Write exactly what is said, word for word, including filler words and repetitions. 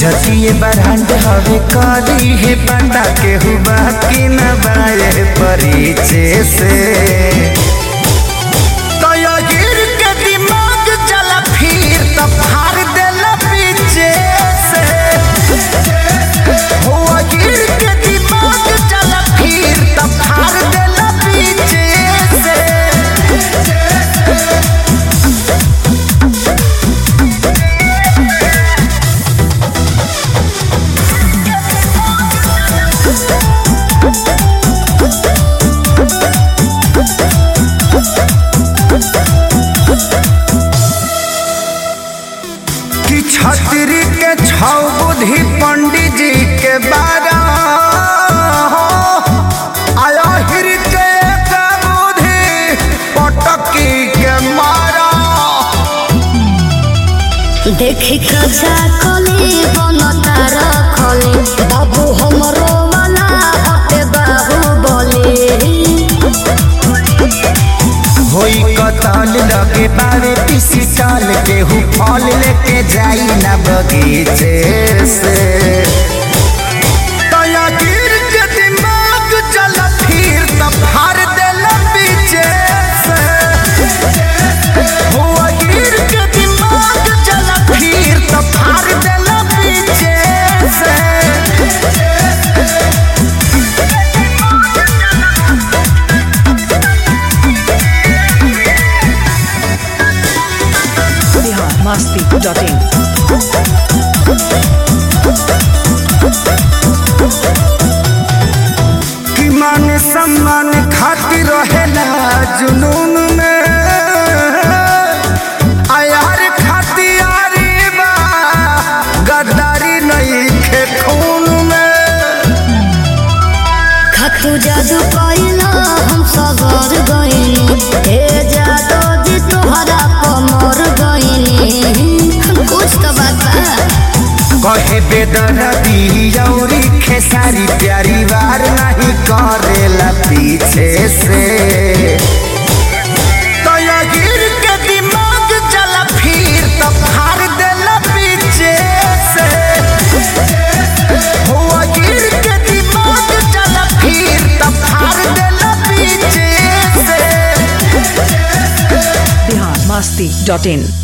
इज्जतिए brand हवे करी है पता के हुआ कि न बाए परिचय से तो यो गिर के दिमाग चला फिर तो फाड़ देला पीछे से हो गिर के दिमाग चला फिर तो फाड़ देला पीछे से कि छतरी के छौ बुद्धि पंडित जी के बारा आया हिर के एक बुद्धि पटकी के मारा देखी कजा कली बनता रखली बाबू हमरो वाला हटे बाहु बोले होई कतल लगे बारे पीसी चाल के हु फल लेके जाई ना बगीचे से तया गिर के दिमाग चल फिर त फाड़ देला पीछे से हो गिर के दिमाग चल फिर त फाड़ देला पीछे से masti dot in कि मान सम्मान खातिर रहेला जुनून में आयार खातियारी बा गद्दारी नहीं खे खून में खतु जादू कइला हम सगर गइनी हे जादू जी तोहरा कमर गइनी कुछ तो बात बा कहे बेदर्दी औरी खेसारी प्यारी वार नहीं करेला पीछे से तो या गिर के दिमाग चला फिर तो फाड़ देला पीछे से हो गिर के दिमाग चला फिर तो फाड़ देला पीछे से masti dot in